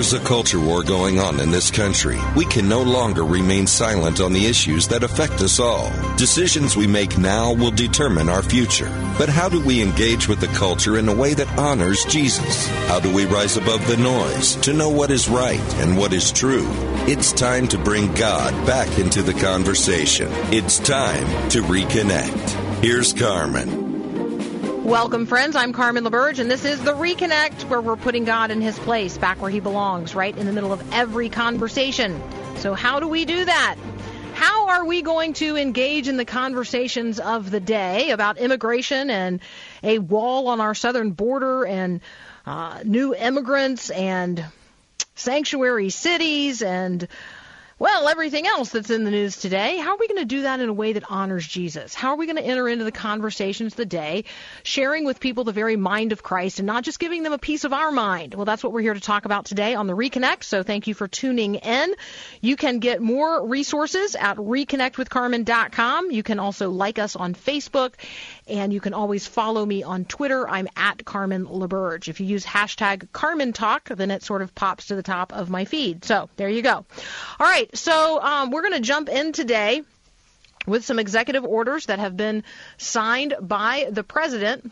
There's a culture war going on in this country. We can no longer remain silent on the issues that affect us all. Decisions we make now will determine our future. But how do we engage with the culture in a way that honors Jesus? How do we rise above the noise to know what is right and what is true? It's time to bring God back into the conversation. It's time to reconnect. Here's Carmen. Welcome, friends. I'm Carmen LaBerge, and this is The Reconnect, where we're putting God in his place, back where he belongs, right in the middle of every conversation. So how do we do that? How are we going to engage in the conversations of the day about immigration and a wall on our southern border and new immigrants and sanctuary cities and, well, everything else that's in the news today? How are we going to do that in a way that honors Jesus? How are we going to enter into the conversations of the day, sharing with people the very mind of Christ and not just giving them a piece of our mind? Well, that's what we're here to talk about today on The Reconnect, so thank you for tuning in. You can get more resources at reconnectwithcarmen.com. You can also like us on Facebook, and you can always follow me on Twitter. I'm at Carmen LaBerge. If you use hashtag Carmen Talk, then it sort of pops to the top of my feed. So there you go. All right. So we're going to jump in today with some executive orders that have been signed by the president.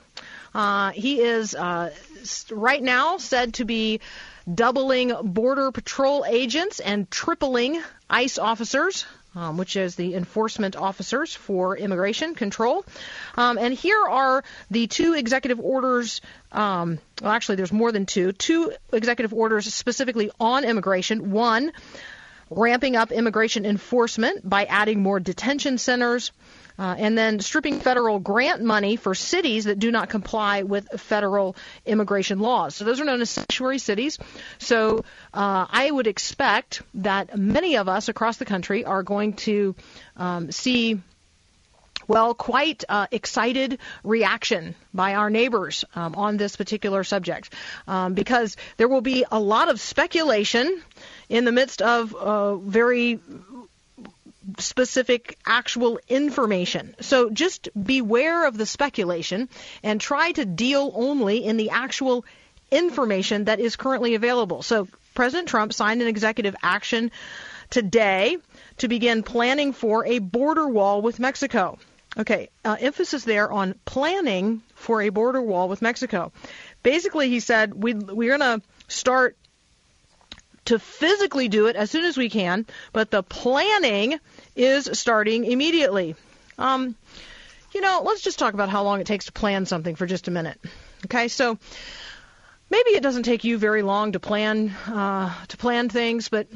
He is right now said to be doubling Border Patrol agents and tripling ICE officers, which is the enforcement officers for immigration control. And here are the two executive orders. Well, actually, there's more than two. Two executive orders specifically on immigration. One, ramping up immigration enforcement by adding more detention centers, and then stripping federal grant money for cities that do not comply with federal immigration laws. So those are known as sanctuary cities. So I would expect that many of us across the country are going to see, well, quite excited reaction by our neighbors on this particular subject, because there will be a lot of speculation in the midst of very specific actual information. So just beware of the speculation and try to deal only in the actual information that is currently available. So President Trump signed an executive action today to begin planning for a border wall with Mexico. Okay, emphasis there on planning for a border wall with Mexico. Basically, he said we're going to start to physically do it as soon as we can, but the planning is starting immediately. Let's just talk about how long it takes to plan something for just a minute. Okay, so maybe it doesn't take you very long to plan things, but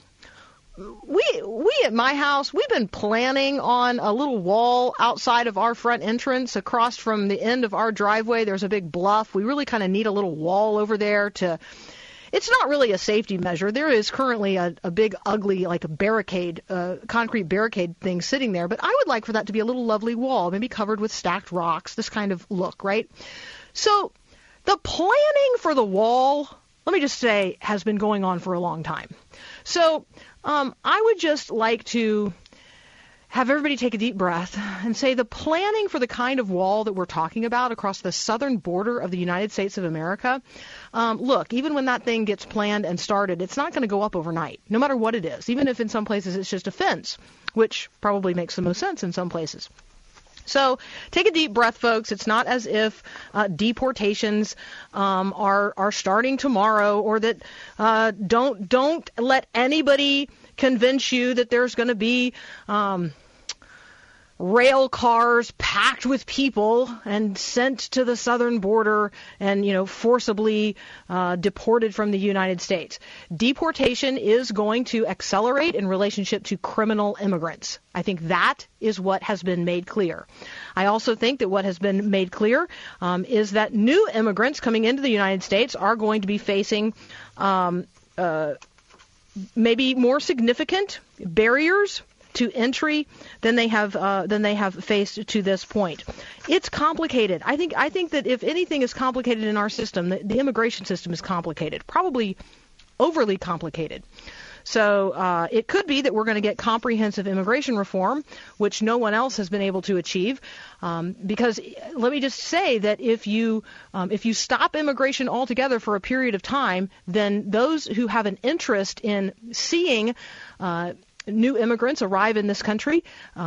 we at my house, we've been planning on a little wall outside of our front entrance across from the end of our driveway. There's a big bluff. We really kind of need a little wall over there to... It's not really a safety measure. There is currently a big, ugly, like a barricade, concrete barricade thing sitting there. But I would like for that to be a little lovely wall, maybe covered with stacked rocks, this kind of look, right? So the planning for the wall, let me just say, has been going on for a long time. So I would just like to have everybody take a deep breath and say the planning for the kind of wall that we're talking about across the southern border of the United States of America, look, even when that thing gets planned and started, it's not going to go up overnight, no matter what it is, even if in some places it's just a fence, which probably makes the most sense in some places. So take a deep breath, folks. It's not as if deportations are starting tomorrow, or that don't let anybody convince you that there's going to be rail cars packed with people and sent to the southern border and, forcibly deported from the United States. Deportation is going to accelerate in relationship to criminal immigrants. I think that is what has been made clear. I also think that what has been made clear is that new immigrants coming into the United States are going to be facing maybe more significant barriers to entry than they have faced to this point. It's complicated. I think that if anything is complicated in our system, the immigration system is complicated, probably overly complicated. So it could be that we're going to get comprehensive immigration reform, which no one else has been able to achieve. Because let me just say that if you stop immigration altogether for a period of time, then those who have an interest in seeing new immigrants arrive in this country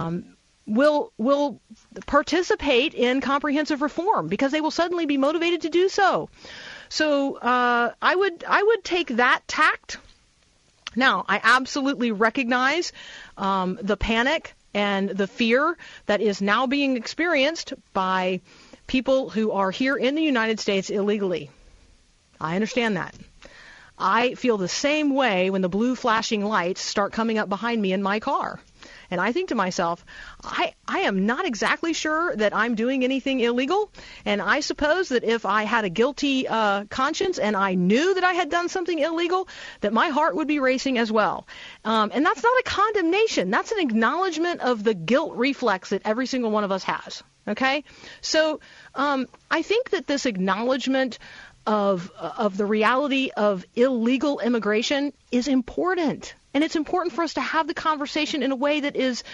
will participate in comprehensive reform because they will suddenly be motivated to do so. So I would take that tact. Now, I absolutely recognize the panic and the fear that is now being experienced by people who are here in the United States illegally. I understand that. I feel the same way when the blue flashing lights start coming up behind me in my car. And I think to myself, I am not exactly sure that I'm doing anything illegal. And I suppose that if I had a guilty conscience and I knew that I had done something illegal, that my heart would be racing as well. And that's not a condemnation. That's an acknowledgement of the guilt reflex that every single one of us has. Okay? So I think that this acknowledgement of the reality of illegal immigration is important. And it's important for us to have the conversation in a way that is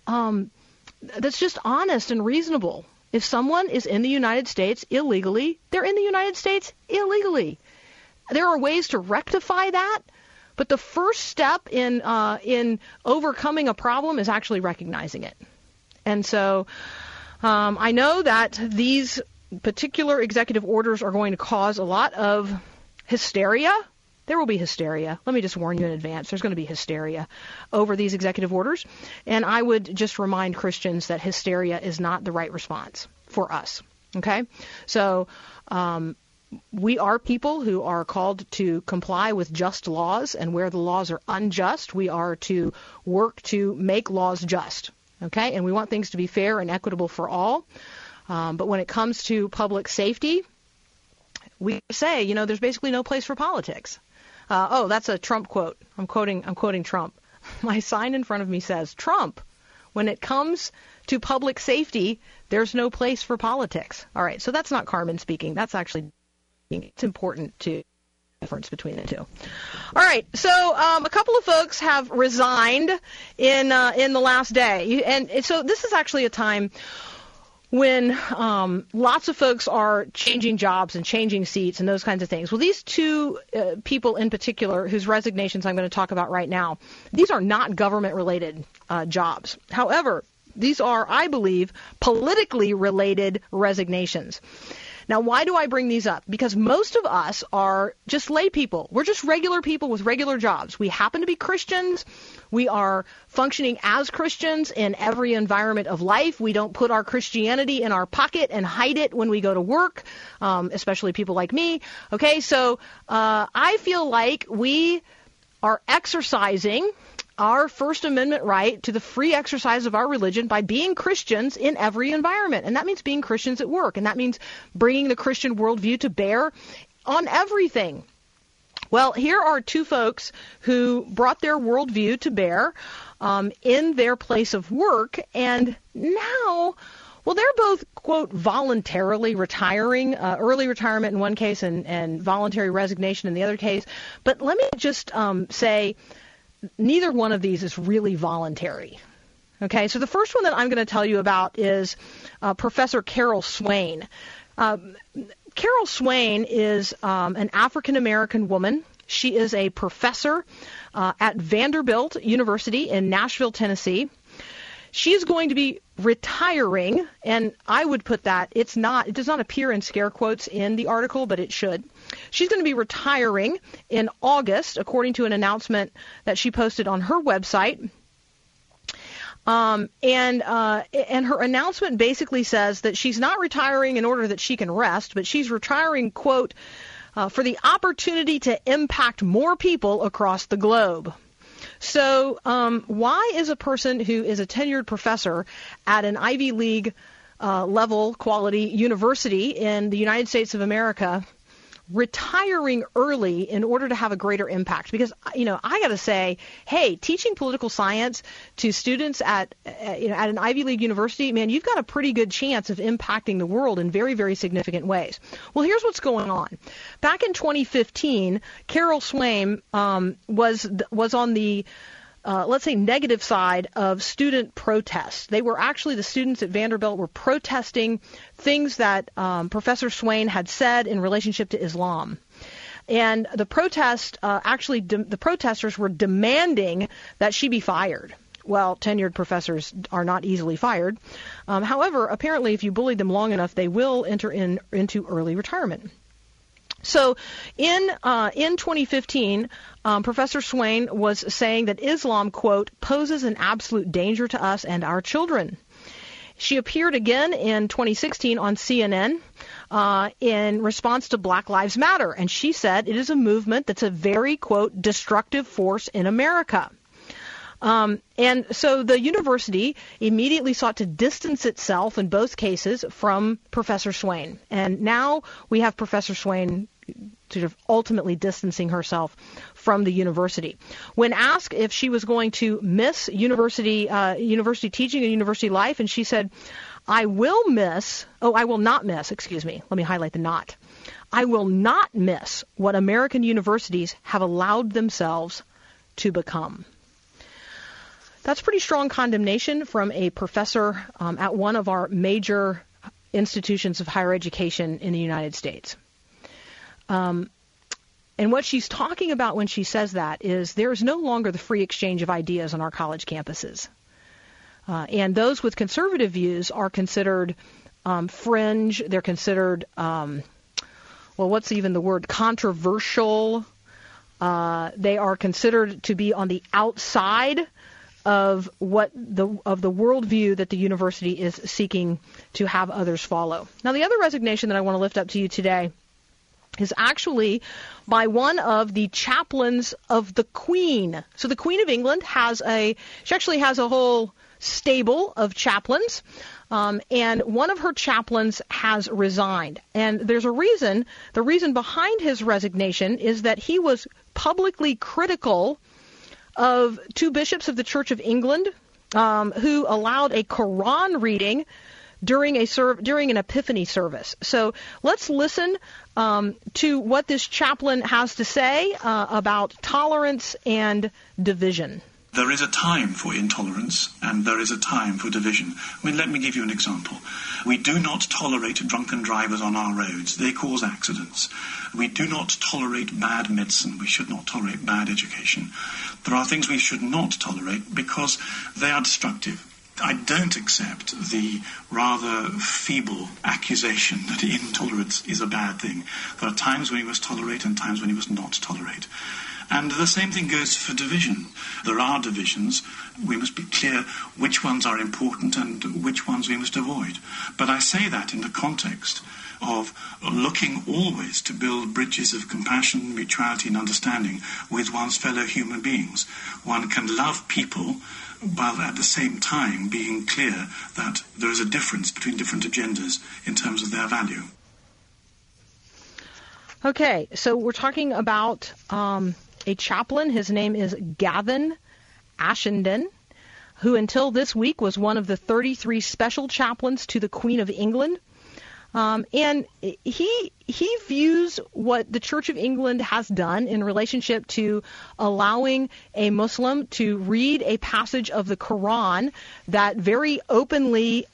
that's just honest and reasonable. If someone is in the United States illegally, they're in the United States illegally. There are ways to rectify that, but the first step in overcoming a problem is actually recognizing it. And so I know that these particular executive orders are going to cause a lot of hysteria. There will be hysteria. Let me just warn you in advance. There's going to be hysteria over these executive orders. And I would just remind Christians that hysteria is not the right response for us. Okay? So we are people who are called to comply with just laws. And where the laws are unjust, we are to work to make laws just. Okay? And we want things to be fair and equitable for all. But when it comes to public safety, we say, there's basically no place for politics. That's a Trump quote. I'm quoting Trump. My sign in front of me says, Trump, when it comes to public safety, there's no place for politics. All right, so that's not Carmen speaking. That's actually, it's important to difference between the two. All right, so a couple of folks have resigned in the last day. And so this is actually a time when lots of folks are changing jobs and changing seats and those kinds of things. Well, these two people in particular, whose resignations I'm going to talk about right now, these are not government-related jobs. However, these are, I believe, politically related resignations. Now, why do I bring these up? Because most of us are just lay people. We're just regular people with regular jobs. We happen to be Christians. We are functioning as Christians in every environment of life. We don't put our Christianity in our pocket and hide it when we go to work, especially people like me. Okay, so I feel like we are exercising our First Amendment right to the free exercise of our religion by being Christians in every environment. And that means being Christians at work. And that means bringing the Christian worldview to bear on everything. Well, here are two folks who brought their worldview to bear in their place of work. And now, well, they're both, quote, voluntarily retiring, early retirement in one case and voluntary resignation in the other case. But let me just say, neither one of these is really voluntary. Okay, so the first one that I'm going to tell you about is Professor Carol Swain. Carol Swain is an African-American woman. She is a professor at Vanderbilt University in Nashville, Tennessee. She is going to be retiring, and I would put that, it does not appear in scare quotes in the article, but it should. She's going to be retiring in August, according to an announcement that she posted on her website. And her announcement basically says that she's not retiring in order that she can rest, but she's retiring, quote, for the opportunity to impact more people across the globe. So why is a person who is a tenured professor at an Ivy League level quality university in the United States of America, retiring early in order to have a greater impact. Because, I got to say, hey, teaching political science to students at an Ivy League university, man, you've got a pretty good chance of impacting the world in very, very significant ways. Well, here's what's going on. Back in 2015, Carol Swain was on the let's say negative side of student protests. They were actually, the students at Vanderbilt were protesting things that Professor Swain had said in relationship to Islam. And the the protesters were demanding that she be fired. Well, tenured professors are not easily fired. However, apparently if you bully them long enough, they will enter into early retirement. So in 2015, Professor Swain was saying that Islam, quote, poses an absolute danger to us and our children. She appeared again in 2016 on CNN in response to Black Lives Matter, and she said it is a movement that's a very, quote, destructive force in America. And so the university immediately sought to distance itself in both cases from Professor Swain. And now we have Professor Swain sort of ultimately distancing herself from the university. When asked if she was going to miss university teaching and university life, and she said, I will not miss, excuse me, let me highlight the not. I will not miss what American universities have allowed themselves to become. That's pretty strong condemnation from a professor at one of our major institutions of higher education in the United States. And what she's talking about when she says that is there is no longer the free exchange of ideas on our college campuses. And those with conservative views are considered fringe. They're considered, what's even the word, controversial. They are considered to be on the outside of the worldview that the university is seeking to have others follow. Now, the other resignation that I want to lift up to you today is actually by one of the chaplains of the Queen. So the Queen of England she actually has a whole stable of chaplains, and one of her chaplains has resigned. And there's a reason. The reason behind his resignation is that he was publicly critical of two bishops of the Church of England who allowed a Quran reading during an Epiphany service. So let's listen to what this chaplain has to say about tolerance and division. There is a time for intolerance and there is a time for division. Let me give you an example. We do not tolerate drunken drivers on our roads. They cause accidents. We do not tolerate bad medicine. We should not tolerate bad education. There are things we should not tolerate because they are destructive. I don't accept the rather feeble accusation that intolerance is a bad thing. There are times when we must tolerate and times when we must not tolerate. And the same thing goes for division. There are divisions. We must be clear which ones are important and which ones we must avoid. But I say that in the context of looking always to build bridges of compassion, mutuality and understanding with one's fellow human beings. One can love people while at the same time being clear that there is a difference between different agendas in terms of their value. Okay, so we're talking about a chaplain. His name is Gavin Ashenden, who until this week was one of the 33 special chaplains to the Queen of England. And he views what the Church of England has done in relationship to allowing a Muslim to read a passage of the Quran that very openly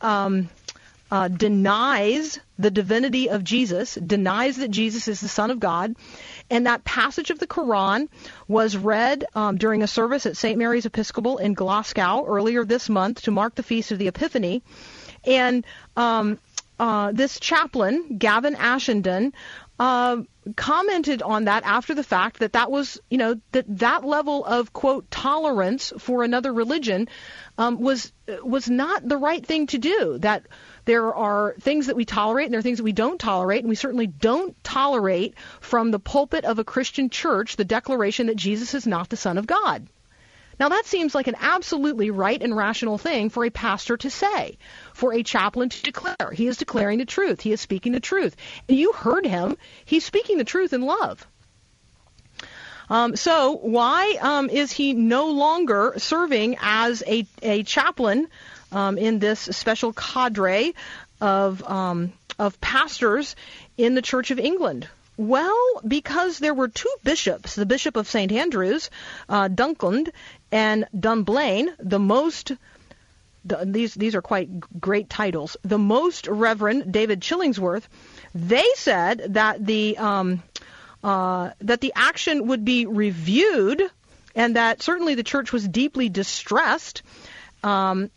denies the divinity of Jesus, denies that Jesus is the Son of God. And that passage of the Quran was read during a service at St. Mary's Episcopal in Glasgow earlier this month to mark the Feast of the Epiphany. And this chaplain, Gavin Ashenden, commented on that after the fact that was, that level of, quote, tolerance for another religion was not the right thing to do, that there are things that we tolerate and there are things that we don't tolerate, and we certainly don't tolerate from the pulpit of a Christian church the declaration that Jesus is not the Son of God. Now, that seems like an absolutely right and rational thing for a pastor to say, for a chaplain to declare. He is declaring the truth. He is speaking the truth. And you heard him. He's speaking the truth in love. So why is he no longer serving as a chaplain in this special cadre of pastors in the Church of England? Well, because there were two bishops, the Bishop of St. Andrews, Dunkland, and Dunblane, these are quite great titles, the Most Reverend David Chillingsworth. They said that the action would be reviewed, and that certainly the church was deeply distressed. But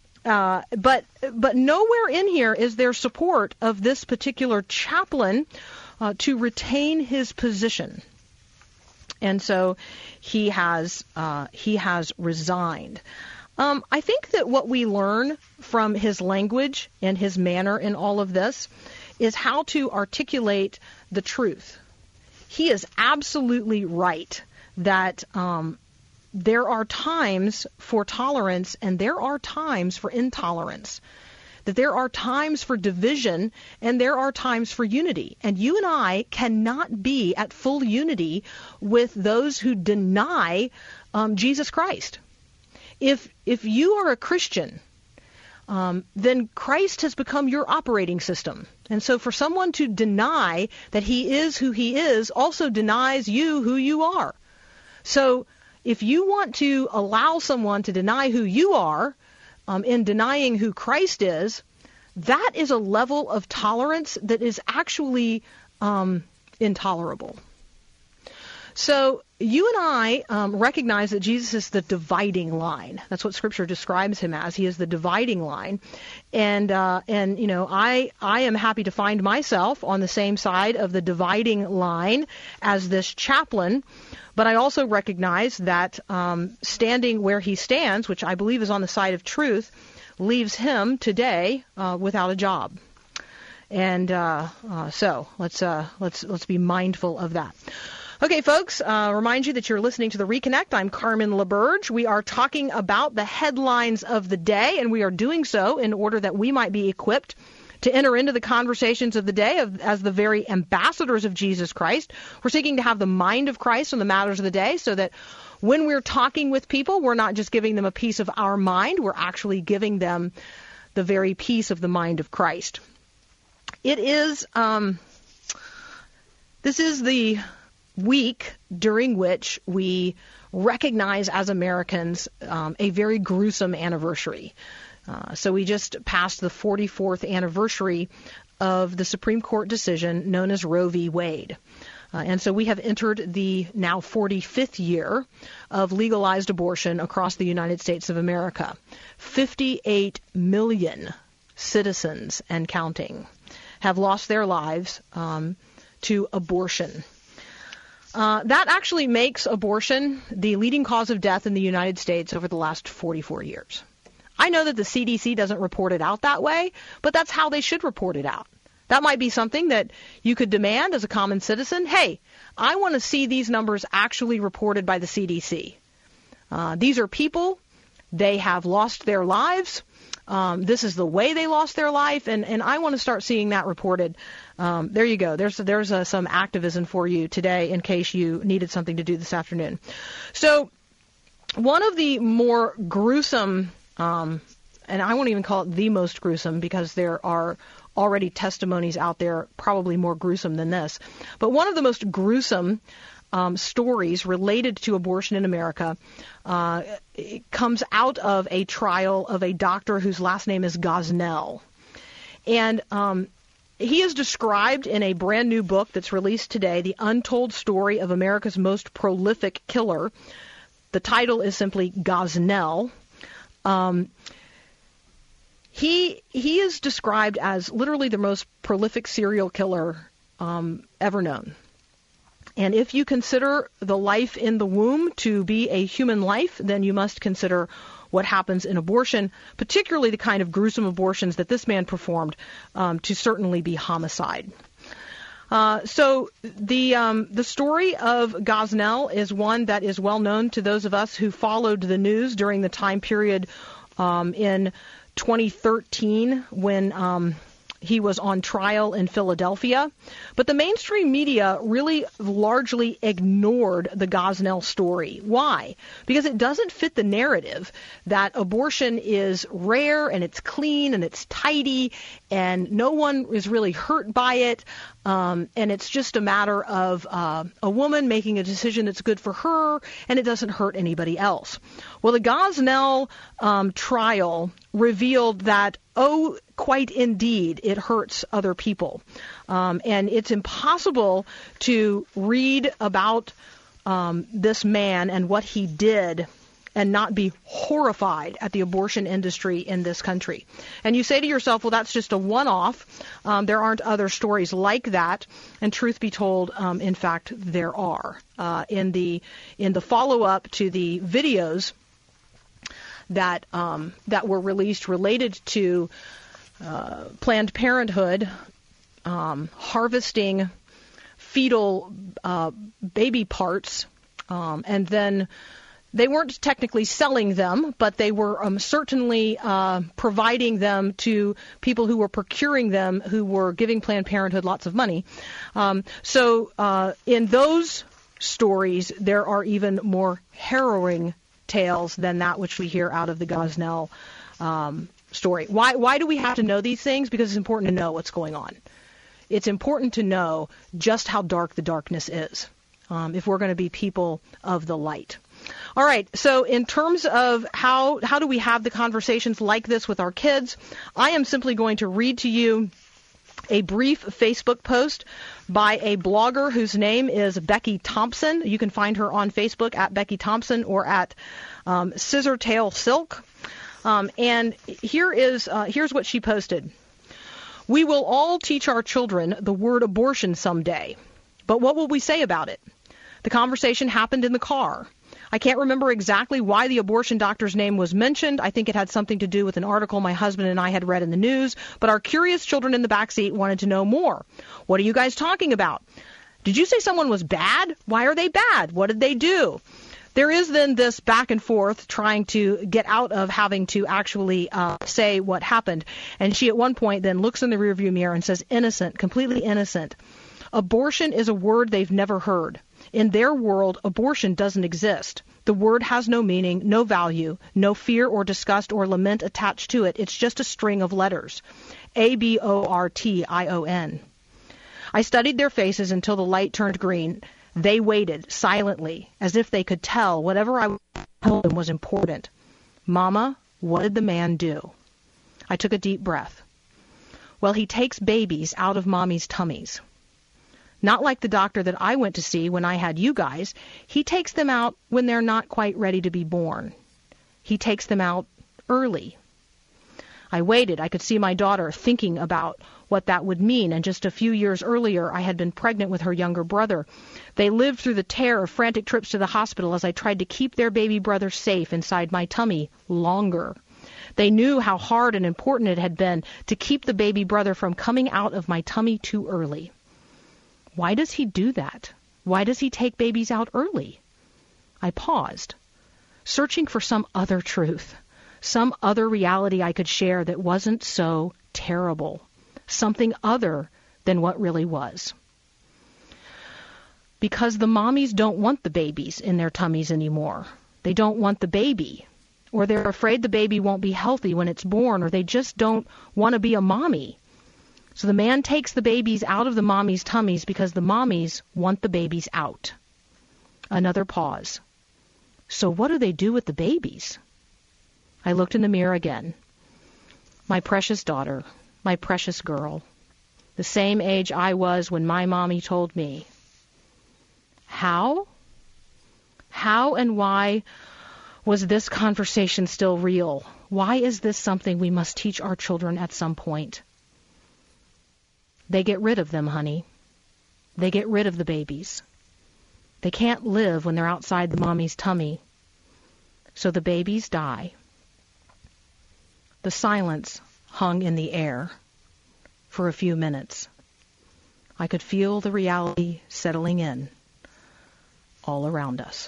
nowhere in here is there support of this particular chaplain to retain his position, and so he has resigned. I think that what we learn from his language and his manner in all of this is how to articulate the truth. He is absolutely right that there are times for tolerance and there are times for intolerance, that there are times for division and there are times for unity. And you and I cannot be at full unity with those who deny Jesus Christ. If you are a Christian, then Christ has become your operating system. And so for someone to deny that he is who he is also denies you who you are. So if you want to allow someone to deny who you are in denying who Christ is, that is a level of tolerance that is actually intolerable. So you and I recognize that Jesus is the dividing line. That's what Scripture describes him as. He is the dividing line. And you know, I am happy to find myself on the same side of the dividing line as this chaplain. But I also recognize that standing where he stands, which I believe is on the side of truth, leaves him today without a job. And so let's be mindful of that. Okay, folks, remind you that you're listening to The Reconnect. I'm Carmen LaBerge. We are talking about the headlines of the day, and we are doing so in order that we might be equipped to enter into the conversations of the day as the very ambassadors of Jesus Christ. We're seeking to have the mind of Christ on the matters of the day so that when we're talking with people, we're not just giving them a piece of our mind, we're actually giving them the very piece of the mind of Christ. It is, this is the week during which we recognize as Americans a very gruesome anniversary. So we just passed the 44th anniversary of the Supreme Court decision known as Roe v. Wade. And so we have entered the now 45th year of legalized abortion across the United States of America. 58 million citizens and counting have lost their lives to abortion. That actually makes abortion the leading cause of death in the United States over the last 44 years. I know that the CDC doesn't report it out that way, but that's how they should report it out. That might be something that you could demand as a common citizen. Hey, I want to see these numbers actually reported by the CDC. These are people. They have lost their lives. This is the way they lost their life, and I want to start seeing that reported. There you go. There's some activism for you today in case you needed something to do this afternoon. So one of the more gruesome, and I won't even call it the most gruesome because there are already testimonies out there probably more gruesome than this, but one of the most gruesome stories related to abortion in America it comes out of a trial of a doctor whose last name is Gosnell. And he is described in a brand new book that's released today, The Untold Story of America's Most Prolific Killer. The title is simply Gosnell. He is described as literally the most prolific serial killer ever known. And if you consider the life in the womb to be a human life, then you must consider what happens in abortion, particularly the kind of gruesome abortions that this man performed, to certainly be homicide. So the story of Gosnell is one that is well known to those of us who followed the news during the time period in 2013 when he was on trial in Philadelphia. But the mainstream media really largely ignored the Gosnell story. Why? Because it doesn't fit the narrative that abortion is rare and it's clean and it's tidy and no one is really hurt by it. And it's just a matter of a woman making a decision that's good for her and it doesn't hurt anybody else. Well, the Gosnell trial revealed that, quite indeed, it hurts other people. And it's impossible to read about this man and what he did and not be horrified at the abortion industry in this country. And you say to yourself, well, that's just a one-off. There aren't other stories like that. And truth be told, in fact, there are. In the follow-up to the videos that were released related to Planned Parenthood harvesting fetal baby parts, and then they weren't technically selling them, but they were certainly providing them to people who were procuring them, who were giving Planned Parenthood lots of money. So in those stories, there are even more harrowing tales than that which we hear out of the Gosnell story. Why do we have to know these things? Because it's important to know what's going on. It's important to know just how dark the darkness is if we're going to be people of the light. All right, so in terms of how do we have the conversations like this with our kids, I am simply going to read to you a brief Facebook post by a blogger whose name is Becky Thompson. You can find her on Facebook at Becky Thompson or at Scissortail Silk. And here's what she posted. We will all teach our children the word abortion someday, but what will we say about it? The conversation happened in the car. I can't remember exactly why the abortion doctor's name was mentioned. I think it had something to do with an article my husband and I had read in the news, but our curious children in the backseat wanted to know more. What are you guys talking about? Did you say someone was bad? Why are they bad? What did they do? There is then this back and forth trying to get out of having to actually say what happened. And she at one point then looks in the rearview mirror and says, innocent, completely innocent. Abortion is a word they've never heard. In their world, abortion doesn't exist. The word has no meaning, no value, no fear or disgust or lament attached to it. It's just a string of letters. abortion. I studied their faces until the light turned green. They waited silently, as if they could tell whatever I told them was important. Mama, what did the man do? I took a deep breath. Well, he takes babies out of mommy's tummies. Not like the doctor that I went to see when I had you guys. He takes them out when they're not quite ready to be born. He takes them out early. I waited. I could see my daughter thinking about what that would mean, and just a few years earlier I had been pregnant with her younger brother. They lived through the terror of frantic trips to the hospital as I tried to keep their baby brother safe inside my tummy longer. They knew how hard and important it had been to keep the baby brother from coming out of my tummy too early. Why does he do that? Why does he take babies out early? I paused, searching for some other truth, some other reality I could share that wasn't so terrible, something other than what really was. Because the mommies don't want the babies in their tummies anymore. They don't want the baby, or they're afraid the baby won't be healthy when it's born, or they just don't want to be a mommy. So the man takes the babies out of the mommies' tummies because the mommies want the babies out. Another pause. So what do they do with the babies? I looked in the mirror again. My precious daughter, my precious girl, the same age I was when my mommy told me. How? How and why was this conversation still real? Why is this something we must teach our children at some point? They get rid of them, honey. They get rid of the babies. They can't live when they're outside the mommy's tummy. So the babies die. The silence hung in the air for a few minutes. I could feel the reality settling in all around us.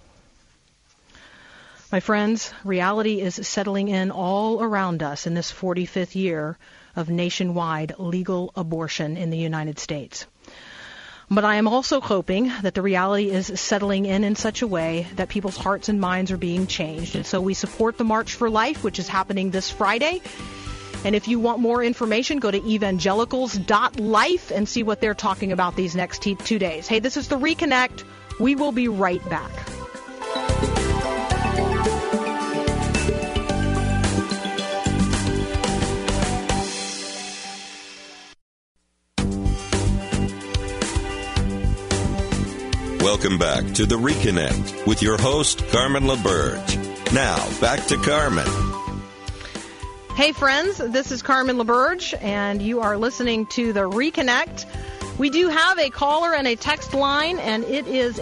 My friends, reality is settling in all around us in this 45th year of nationwide legal abortion in the United States. But I am also hoping that the reality is settling in such a way that people's hearts and minds are being changed. And so we support the March for Life, which is happening this Friday. And if you want more information, go to evangelicals.life and see what they're talking about these next 2 days. Hey, this is The Reconnect. We will be right back. Welcome back to The Reconnect with your host, Carmen LaBerge. Now, back to Carmen. Hey, friends, this is Carmen LaBerge, and you are listening to The Reconnect. We do have a caller and a text line, and it is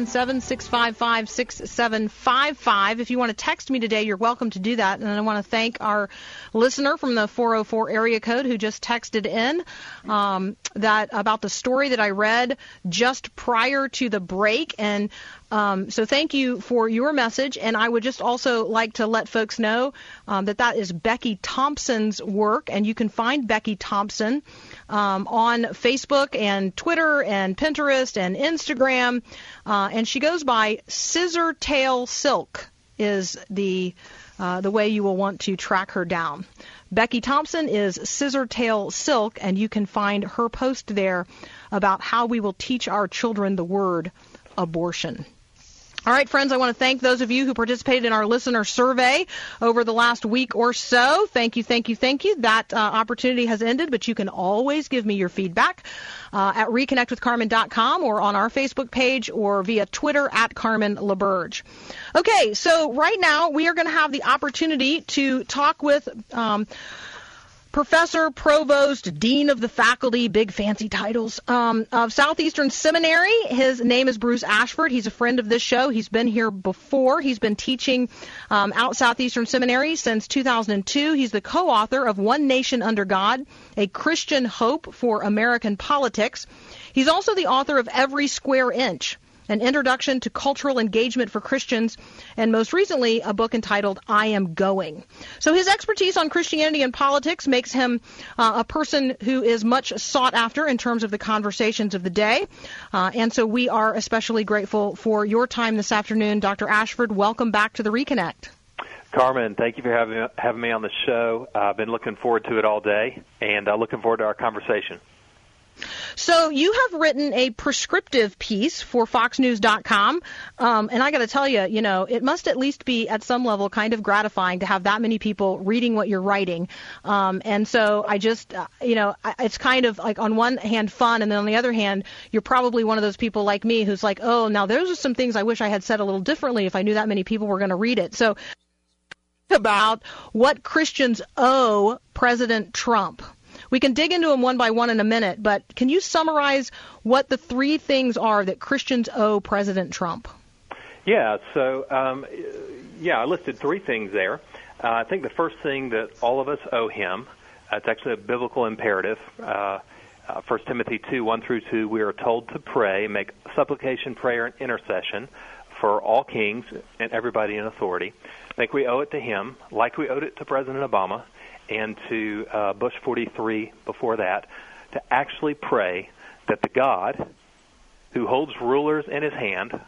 877-655-6755. If you want to text me today, you're welcome to do that. And I want to thank our listener from the 404 area code who just texted in that about the story that I read just prior to the break. And so thank you for your message. And I would just also like to let folks know that is Becky Thompson's work. And you can find Becky Thompson on Facebook and Twitter and Pinterest and Instagram. And she goes by Scissor Tail Silk is the way you will want to track her down. Becky Thompson is Scissor Tail Silk, and you can find her post there about how we will teach our children the word abortion. All right, friends, I want to thank those of you who participated in our listener survey over the last week or so. Thank you, thank you, thank you. That opportunity has ended, but you can always give me your feedback at reconnectwithcarmen.com or on our Facebook page or via Twitter at Carmen LaBerge. Okay, so right now we are going to have the opportunity to talk with Professor, Provost, Dean of the Faculty, big fancy titles, of Southeastern Seminary. His name is Bruce Ashford. He's a friend of this show. He's been here before. He's been teaching out Southeastern Seminary since 2002. He's the co-author of One Nation Under God, A Christian Hope for American Politics. He's also the author of Every Square Inch, an introduction to cultural engagement for Christians, and most recently, a book entitled I Am Going. So his expertise on Christianity and politics makes him a person who is much sought after in terms of the conversations of the day. And so we are especially grateful for your time this afternoon. Dr. Ashford, welcome back to The Reconnect. Carmen, thank you for having me on the show. I've been looking forward to it all day, and looking forward to our conversation. So you have written a prescriptive piece for FoxNews.com, and I got to tell you, it must at least be at some level kind of gratifying to have that many people reading what you're writing. And so I just, it's kind of like on one hand fun, and then on the other hand, you're probably one of those people like me who's like, oh, now those are some things I wish I had said a little differently if I knew that many people were going to read it. So about what Christians owe President Trump. We can dig into them one by one in a minute, but can you summarize what the three things are that Christians owe President Trump? Yeah, so, I listed three things there. I think the first thing that all of us owe him, it's actually a biblical imperative. 1 Timothy 2:1-2, we are told to pray, make supplication, prayer, and intercession for all kings and everybody in authority. I think we owe it to him, like we owed it to President Obama, and to Bush 43 before that, to actually pray that the God who holds rulers in his hand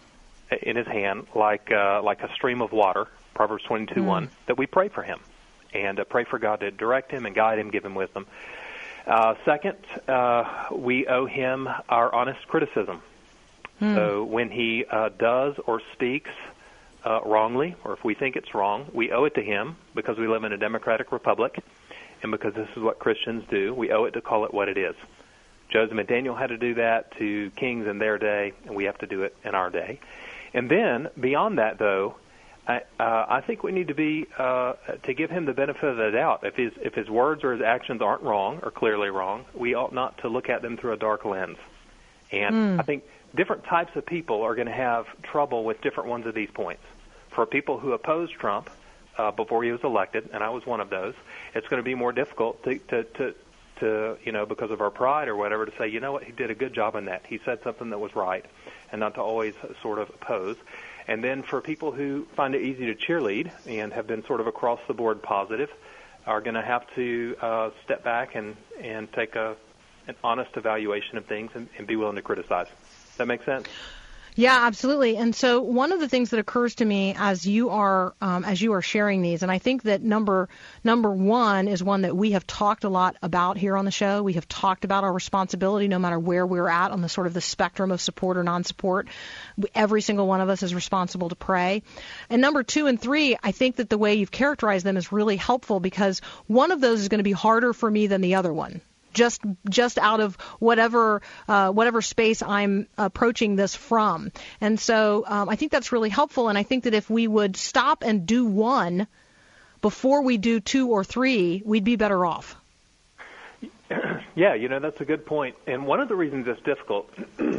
like a stream of water, Proverbs 22:1, that we pray for him and pray for God to direct him and guide him, give him wisdom. Second, we owe him our honest criticism. So when he does or speaks wrongly, or if we think it's wrong, we owe it to him because we live in a democratic republic, and because this is what Christians do. We owe it to call it what it is. Joseph and Daniel had to do that to kings in their day, and we have to do it in our day. And then beyond that, though, I think we need to be to give him the benefit of the doubt. If his words or his actions aren't wrong or clearly wrong, we ought not to look at them through a dark lens. And I think different types of people are going to have trouble with different ones of these points. For people who opposed Trump before he was elected, and I was one of those, it's going to be more difficult to to, because of our pride or whatever, to say, you know what, he did a good job on that. He said something that was right, and not to always sort of oppose. And then for people who find it easy to cheerlead and have been sort of across the board positive, are going to have to step back and take an honest evaluation of things and be willing to criticize. Does that make sense? Yeah, absolutely. And so one of the things that occurs to me as you are sharing these, and I think that number one is one that we have talked a lot about here on the show. We have talked about our responsibility, no matter where we're at on the sort of the spectrum of support or non-support. Every single one of us is responsible to pray. And number 2 and 3, I think that the way you've characterized them is really helpful, because one of those is going to be harder for me than the other one. Just out of whatever space I'm approaching this from. And so I think that's really helpful, and I think that if we would stop and do one before we do 2 or 3, we'd be better off. Yeah, that's a good point. And one of the reasons it's difficult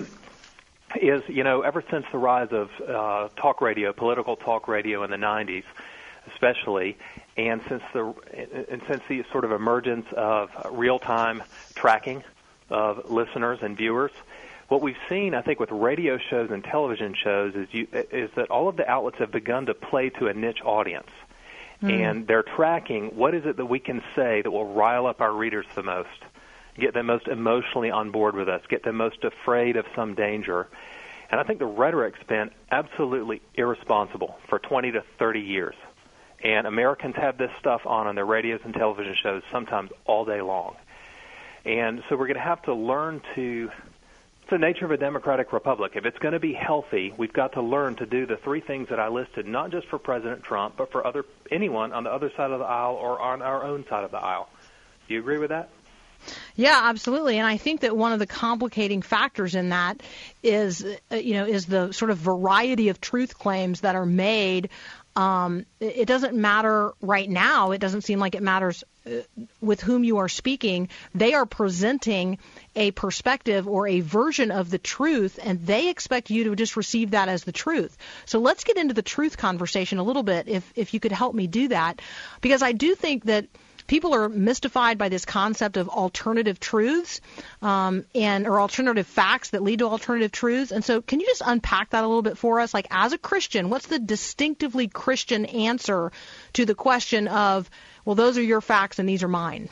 is, ever since the rise of talk radio, political talk radio in the 90s especially, and since the sort of emergence of real-time tracking of listeners and viewers, what we've seen, I think, with radio shows and television shows is that all of the outlets have begun to play to a niche audience. And they're tracking what is it that we can say that will rile up our readers the most, get them most emotionally on board with us, get them most afraid of some danger. And I think the rhetoric's been absolutely irresponsible for 20 to 30 years. And Americans have this stuff on their radios and television shows sometimes all day long. And so we're going to have to learn to, it's the nature of a democratic republic. If it's going to be healthy, we've got to learn to do the 3 things that I listed, not just for President Trump, but for anyone on the other side of the aisle or on our own side of the aisle. Do you agree with that? Yeah, absolutely. And I think that one of the complicating factors in that is the sort of variety of truth claims that are made. It doesn't matter right now. It doesn't seem like it matters with whom you are speaking. They are presenting a perspective or a version of the truth, and they expect you to just receive that as the truth. So let's get into the truth conversation a little bit, if you could help me do that, because I do think that people are mystified by this concept of alternative truths or alternative facts that lead to alternative truths. And so can you just unpack that a little bit for us? Like, as a Christian, what's the distinctively Christian answer to the question of, well, those are your facts and these are mine?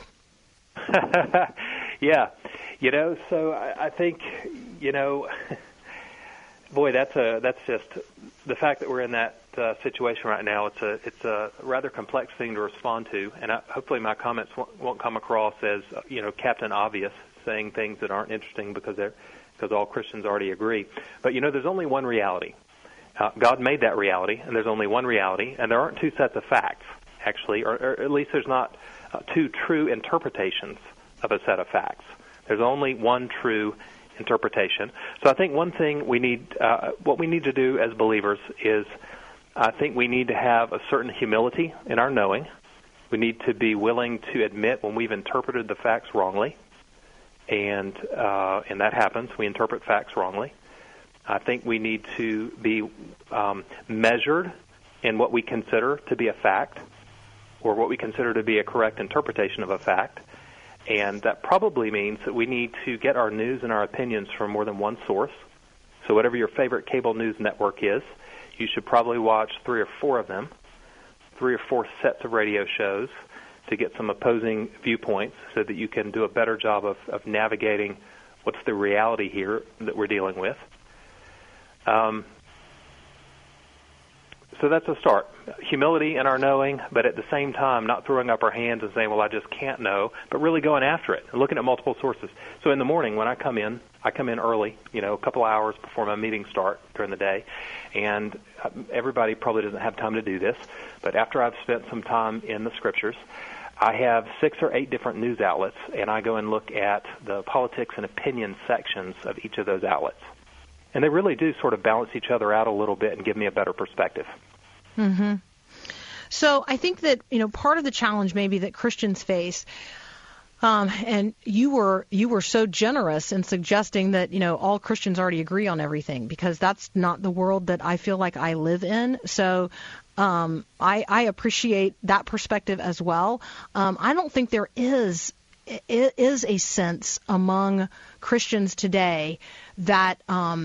Yeah. So I think, boy, that's just the fact that we're in that situation right now. It's a rather complex thing to respond to, and hopefully my comments won't come across as Captain Obvious, saying things that aren't interesting because all Christians already agree. But there's only one reality. God made that reality, and there's only one reality, and there aren't 2 sets of facts, actually, or at least there's not 2 true interpretations of a set of facts. There's only one true interpretation. So I think one thing what we need to do as believers is, I think we need to have a certain humility in our knowing. We need to be willing to admit when we've interpreted the facts wrongly, and that happens. We interpret facts wrongly. I think we need to be measured in what we consider to be a fact, or what we consider to be a correct interpretation of a fact. And that probably means that we need to get our news and our opinions from more than one source. So whatever your favorite cable news network is, you should probably watch 3 or 4 of them, 3 or 4 sets of radio shows to get some opposing viewpoints so that you can do a better job of navigating what's the reality here that we're dealing with. So that's a start. Humility in our knowing, but at the same time not throwing up our hands and saying, well, I just can't know, but really going after it and looking at multiple sources. So in the morning when I come in early, a couple of hours before my meetings start during the day, and everybody probably doesn't have time to do this, but after I've spent some time in the Scriptures, I have 6 or 8 different news outlets, and I go and look at the politics and opinion sections of each of those outlets. And they really do sort of balance each other out a little bit and give me a better perspective. Mm-hmm. So I think that, part of the challenge maybe that Christians face, and you were so generous in suggesting that, all Christians already agree on everything, because that's not the world that I feel like I live in. So I appreciate that perspective as well. I don't think there is is a sense among Christians today that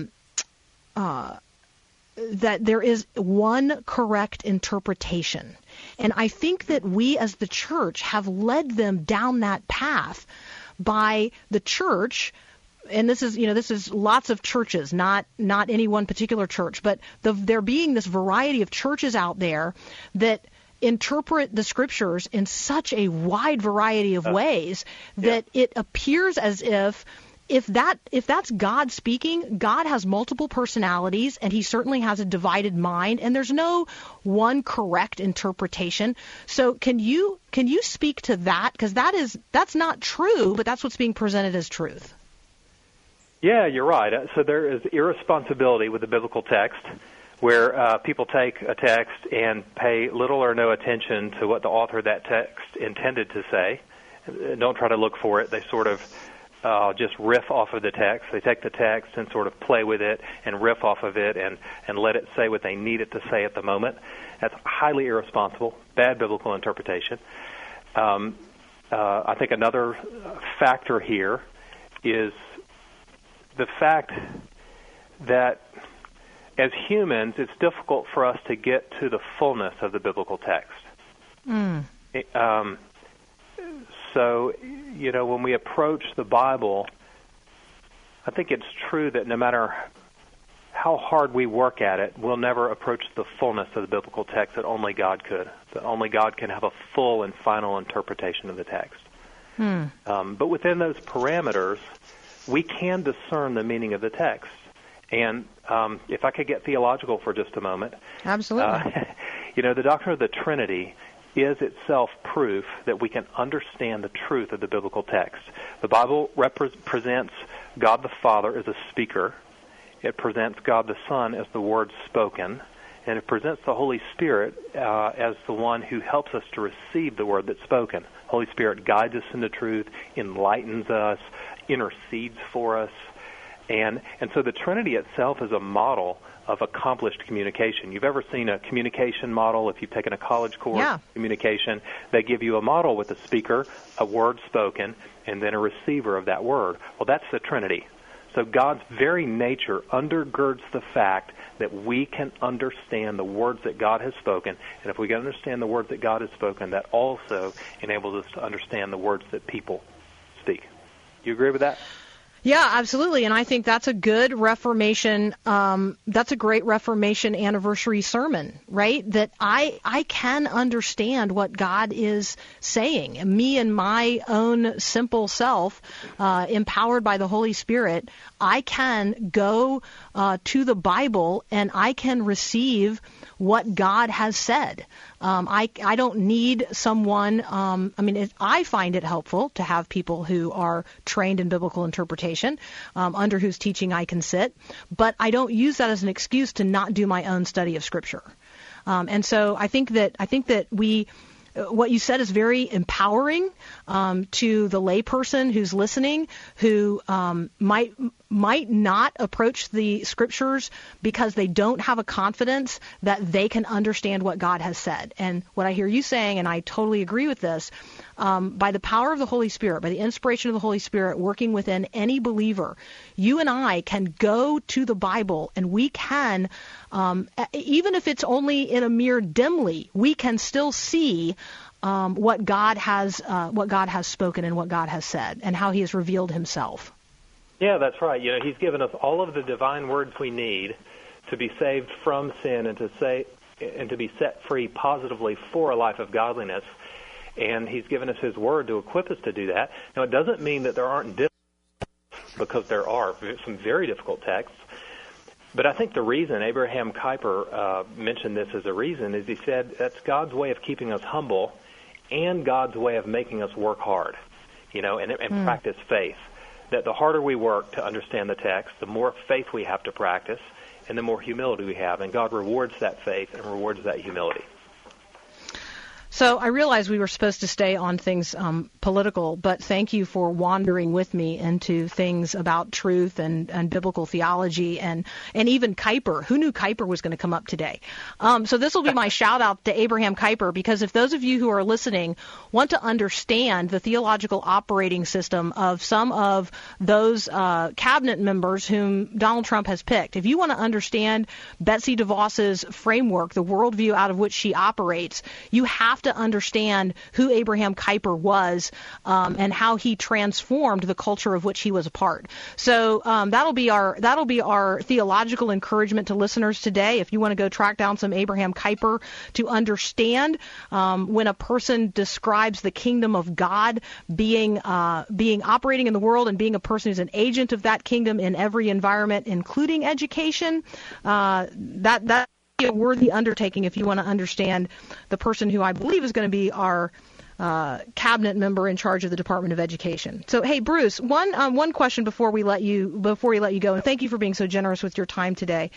that there is one correct interpretation. And I think that we as the church have led them down that path by the church. And this is lots of churches, not any one particular church, but there being this variety of churches out there that interpret the scriptures in such a wide variety of ways that it appears as if that's God speaking, God has multiple personalities, and he certainly has a divided mind, and there's no one correct interpretation. So can you speak to that? Because that's not true, but that's what's being presented as truth. Yeah, you're right. So there is irresponsibility with the biblical text, where people take a text and pay little or no attention to what the author of that text intended to say. Don't try to look for it. They sort of just riff off of the text. They take the text and sort of play with it and riff off of it and let it say what they need it to say at the moment. That's highly irresponsible, bad biblical interpretation. I think another factor here is the fact that as humans, it's difficult for us to get to the fullness of the biblical text. So, when we approach the Bible, I think it's true that no matter how hard we work at it, we'll never approach the fullness of the biblical text that only God could. That only God can have a full and final interpretation of the text. But within those parameters, we can discern the meaning of the text. And if I could get theological for just a moment. Absolutely. The doctrine of the Trinity is itself proof that we can understand the truth of the biblical text. The Bible presents God the Father as a speaker. It presents God the Son as the word spoken. And it presents the Holy Spirit as the one who helps us to receive the word that's spoken. Holy Spirit guides us into truth, enlightens us, intercedes for us. And so the Trinity itself is a model of accomplished communication. You've ever seen a communication model? If you've taken a college course, communication, they give you a model with a speaker, a word spoken, and then a receiver of that word. Well, that's the Trinity. So God's very nature undergirds the fact that we can understand the words that God has spoken, and if we can understand the words that God has spoken, that also enables us to understand the words that people speak. You agree with that? Yeah, absolutely. And I think that's a good Reformation, that's a great Reformation anniversary sermon, right? That I can understand what God is saying. Me and my own simple self, empowered by the Holy Spirit, I can go to the Bible and I can receive what God has said. I don't need someone, I find it helpful to have people who are trained in biblical interpretation, under whose teaching I can sit, but I don't use that as an excuse to not do my own study of Scripture. And so I think that what you said is very empowering to the layperson who's listening, who might not approach the Scriptures because they don't have a confidence that they can understand what God has said. And what I hear you saying, and I totally agree with this, by the power of the Holy Spirit, by the inspiration of the Holy Spirit working within any believer, you and I can go to the Bible and we can, even if it's only in a mere dimly, we can still see what God has spoken and what God has said and how He has revealed Himself. Yeah, that's right. He's given us all of the divine words we need to be saved from sin and to be set free positively for a life of godliness. And He's given us His Word to equip us to do that. Now, it doesn't mean that there aren't difficult texts, because there are some very difficult texts. But I think the reason Abraham Kuyper mentioned this as a reason is he said that's God's way of keeping us humble and God's way of making us work hard, and practice faith. That the harder we work to understand the text, the more faith we have to practice, and the more humility we have. And God rewards that faith and rewards that humility. So I realized we were supposed to stay on things political, but thank you for wandering with me into things about truth and biblical theology and even Kuyper. Who knew Kuyper was going to come up today? So this will be my shout out to Abraham Kuyper, because if those of you who are listening want to understand the theological operating system of some of those cabinet members whom Donald Trump has picked, if you want to understand Betsy DeVos's framework, the worldview out of which she operates, you have to understand who Abraham Kuyper was and how he transformed the culture of which he was a part. So that'll be our theological encouragement to listeners today. If you want to go track down some Abraham Kuyper to understand when a person describes the kingdom of God being operating in the world and being a person who's an agent of that kingdom in every environment, including education, that a worthy undertaking if you want to understand the person who I believe is going to be our cabinet member in charge of the Department of Education. So, hey, Bruce, one question before we let you go, and thank you for being so generous with your time today.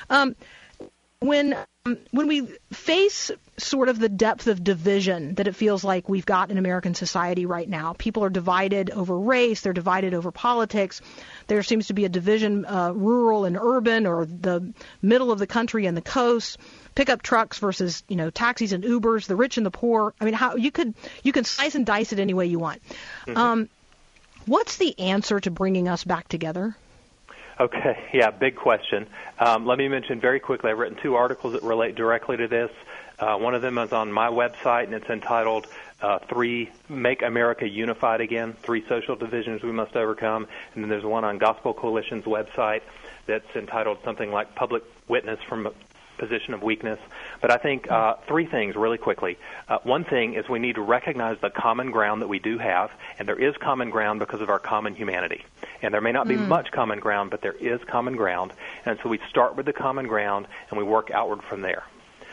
When we face sort of the depth of division that it feels like we've got in American society right now, people are divided over race, they're divided over politics, there seems to be a division, rural and urban, or the middle of the country and the coast, pickup trucks versus, taxis and Ubers, the rich and the poor. I mean, how you can slice and dice it any way you want. Mm-hmm. What's the answer to bringing us back together? Okay, yeah, big question. Let me mention very quickly, I've written 2 articles that relate directly to this. One of them is on my website, and it's entitled 3 Make America Unified Again, 3 Social Divisions We Must Overcome. And then there's one on Gospel Coalition's website that's entitled something like Public Witness from a Position of Weakness. But I think 3 things really quickly. One thing is we need to recognize the common ground that we do have, and there is common ground because of our common humanity. And there may not be much common ground, but there is common ground. And so we start with the common ground, and we work outward from there.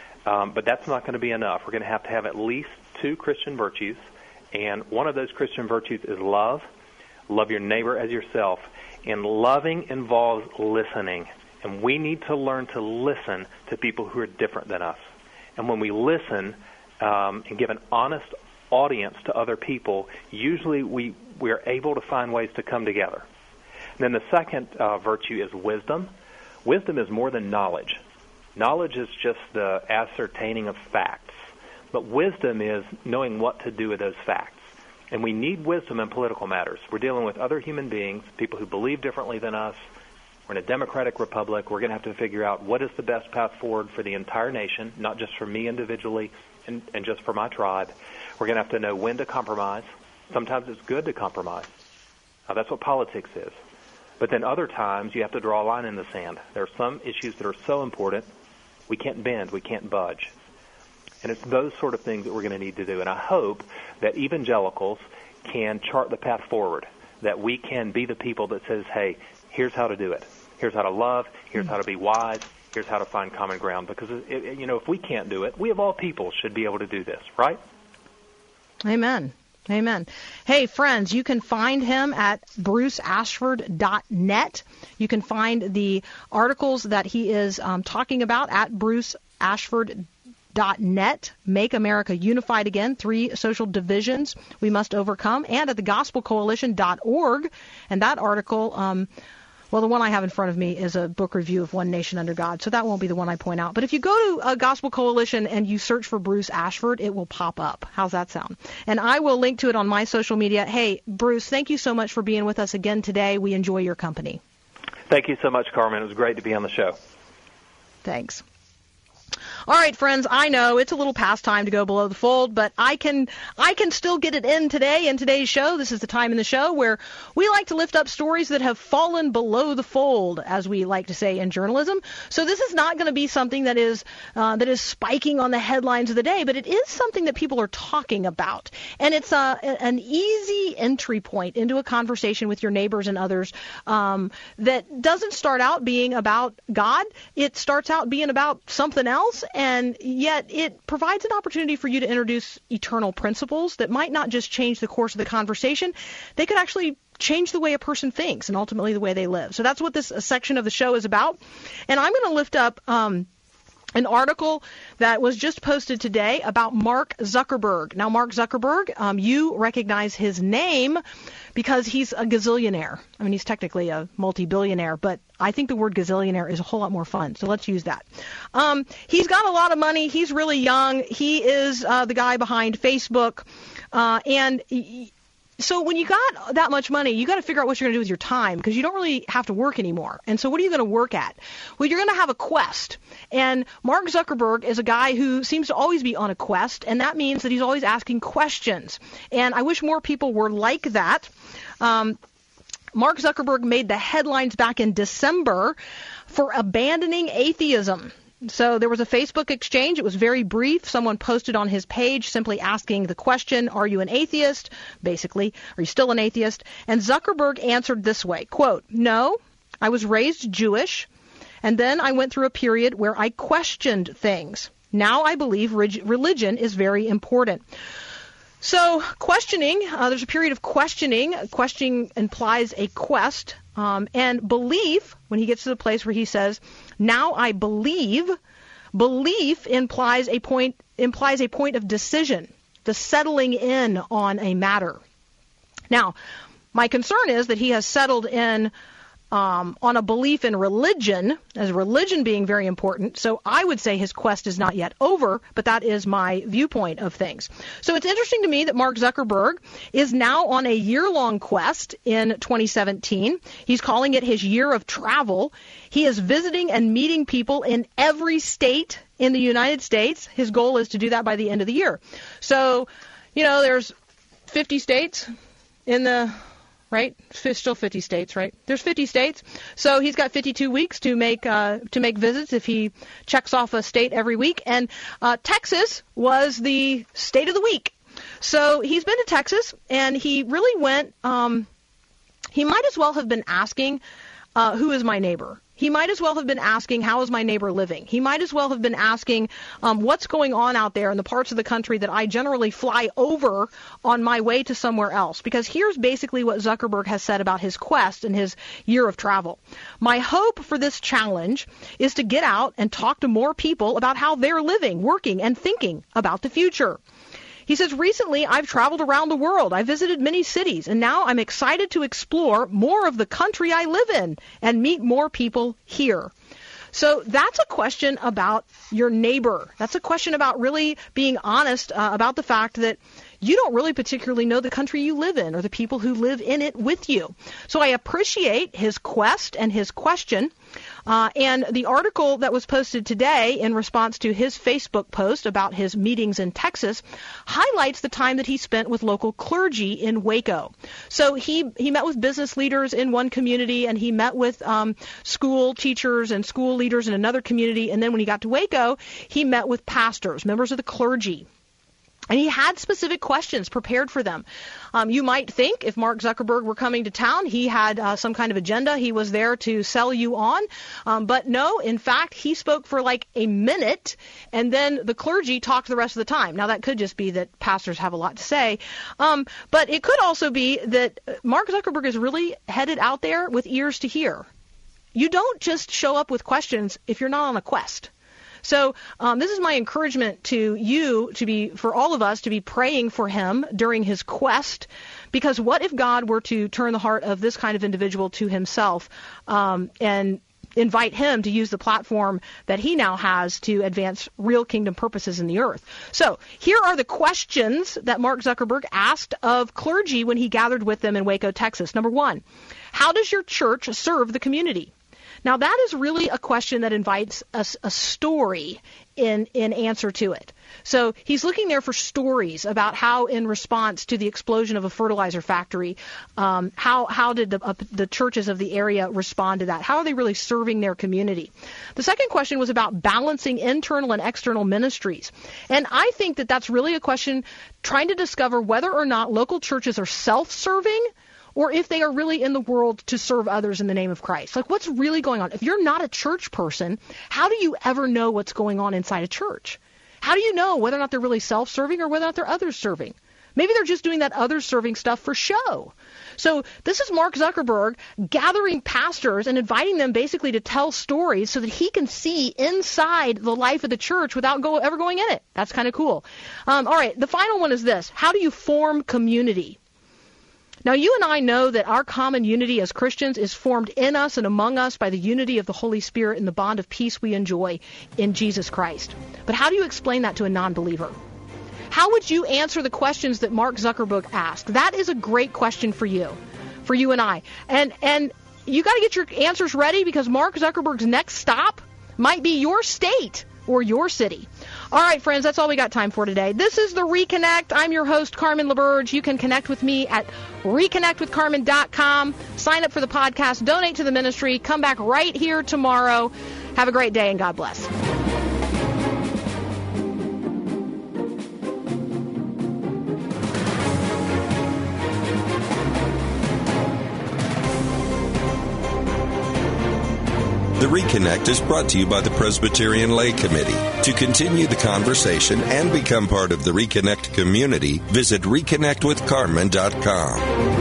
But that's not going to be enough. We're going to have at least 2 Christian virtues, and one of those Christian virtues is love. Love your neighbor as yourself. And loving involves listening. And we need to learn to listen to people who are different than us. And when we listen and give an honest audience to other people, usually we're able to find ways to come together. And then the second virtue is wisdom. Wisdom is more than knowledge. Knowledge is just the ascertaining of facts. But wisdom is knowing what to do with those facts. And we need wisdom in political matters. We're dealing with other human beings, people who believe differently than us. We're in a democratic republic. We're going to have to figure out what is the best path forward for the entire nation, not just for me individually and just for my tribe. We're going to have to know when to compromise. Sometimes it's good to compromise. That's what politics is. But then other times you have to draw a line in the sand. There are some issues that are so important we can't bend, we can't budge. And it's those sort of things that we're going to need to do. And I hope that evangelicals can chart the path forward, that we can be the people that says, hey, here's how to do it. Here's how to love. Here's how to be wise. Here's how to find common ground. Because, if we can't do it, we of all people should be able to do this, right? Amen. Amen. Hey, friends, you can find him at bruceashford.net. You can find the articles that he is talking about at bruceashford.net. Make America Unified Again, 3 social divisions we must overcome, and at thegospelcoalition.org. And that article, the one I have in front of me is a book review of One Nation Under God, so that won't be the one I point out. But if you go to Gospel Coalition and you search for Bruce Ashford, it will pop up. How's that sound? And I will link to it on my social media. Hey, Bruce, thank you so much for being with us again today. We enjoy your company. Thank you so much, Carmen. It was great to be on the show. Thanks. All right, friends, I know it's a little past time to go below the fold, but I can still get it in today in today's show. This is the time in the show where we like to lift up stories that have fallen below the fold, as we like to say in journalism. So this is not going to be something that is spiking on the headlines of the day, but it is something that people are talking about. And it's an easy entry point into a conversation with your neighbors and others that doesn't start out being about God. It starts out being about something else. And yet it provides an opportunity for you to introduce eternal principles that might not just change the course of the conversation. They could actually change the way a person thinks and ultimately the way they live. So that's what this section of the show is about. And I'm going to lift up an article that was just posted today about Mark Zuckerberg. Now, Mark Zuckerberg, you recognize his name because he's a gazillionaire. I mean, he's technically a multi-billionaire, but I think the word gazillionaire is a whole lot more fun, so let's use that. He's got a lot of money. He's really young. He is the guy behind Facebook, so when you got that much money, you got to figure out what you're going to do with your time, because you don't really have to work anymore. And so what are you going to work at? Well, you're going to have a quest. And Mark Zuckerberg is a guy who seems to always be on a quest, and that means that he's always asking questions. And I wish more people were like that. Mark Zuckerberg made the headlines back in December for abandoning atheism. So there was a Facebook exchange. It was very brief. Someone posted on his page simply asking the question, are you an atheist? Basically, are you still an atheist? And Zuckerberg answered this way, quote, no, I was raised Jewish, and then I went through a period where I questioned things. Now I believe religion is very important. So questioning, there's a period of questioning. Questioning implies a quest. And belief, when he gets to the place where he says, now I believe, belief implies a point of decision, the settling in on a matter. Now, my concern is that he has settled in on a belief in religion, as religion being very important. So I would say his quest is not yet over, but that is my viewpoint of things. So it's interesting to me that Mark Zuckerberg is now on a year-long quest in 2017. He's calling it his year of travel. He is visiting and meeting people in every state in the United States. His goal is to do that by the end of the year. So, there's 50 states in the... right? Still 50 states, right? There's 50 states. So he's got 52 weeks to make visits if he checks off a state every week. And Texas was the state of the week. So he's been to Texas, and he really went, he might as well have been asking, who is my neighbor? He might as well have been asking, how is my neighbor living? He might as well have been asking, what's going on out there in the parts of the country that I generally fly over on my way to somewhere else? Because here's basically what Zuckerberg has said about his quest and his year of travel. My hope for this challenge is to get out and talk to more people about how they're living, working, and thinking about the future. He says, recently I've traveled around the world. I visited many cities, and now I'm excited to explore more of the country I live in and meet more people here. So that's a question about your neighbor. That's a question about really being honest about the fact that you don't really particularly know the country you live in or the people who live in it with you. So I appreciate his quest and his question. And the article that was posted today in response to his Facebook post about his meetings in Texas highlights the time that he spent with local clergy in Waco. So he met with business leaders in one community, and he met with school teachers and school leaders in another community. And then when he got to Waco, he met with pastors, members of the clergy. And he had specific questions prepared for them. You might think if Mark Zuckerberg were coming to town, he had some kind of agenda. He was there to sell you on. But no, in fact, he spoke for like a minute, and then the clergy talked the rest of the time. Now, that could just be that pastors have a lot to say. But it could also be that Mark Zuckerberg is really headed out there with ears to hear. You don't just show up with questions if you're not on a quest. So this is my encouragement to you, for all of us to be praying for him during his quest, because what if God were to turn the heart of this kind of individual to himself and invite him to use the platform that he now has to advance real kingdom purposes in the earth? So here are the questions that Mark Zuckerberg asked of clergy when he gathered with them in Waco, Texas. Number one, how does your church serve the community? Now, that is really a question that invites a story in answer to it. So he's looking there for stories about how, in response to the explosion of a fertilizer factory, how did the churches of the area respond to that? How are they really serving their community? The second question was about balancing internal and external ministries. And I think that that's really a question trying to discover whether or not local churches are self-serving, or if they are really in the world to serve others in the name of Christ. Like, what's really going on? If you're not a church person, how do you ever know what's going on inside a church? How do you know whether or not they're really self-serving or whether or not they're others-serving? Maybe they're just doing that others-serving stuff for show. So this is Mark Zuckerberg gathering pastors and inviting them basically to tell stories so that he can see inside the life of the church without ever going in it. That's kind of cool. All right, the final one is this. How do you form community? Now, you and I know that our common unity as Christians is formed in us and among us by the unity of the Holy Spirit and the bond of peace we enjoy in Jesus Christ. But how do you explain that to a non-believer? How would you answer the questions that Mark Zuckerberg asked? That is a great question for you and I. And you got to get your answers ready because Mark Zuckerberg's next stop might be your state or your city. All right, friends, that's all we got time for today. This is The Reconnect. I'm your host, Carmen LaBerge. You can connect with me at reconnectwithcarmen.com. Sign up for the podcast, donate to the ministry, come back right here tomorrow. Have a great day, and God bless. The Reconnect is brought to you by the Presbyterian Lay Committee. To continue the conversation and become part of the Reconnect community, visit reconnectwithcarmen.com.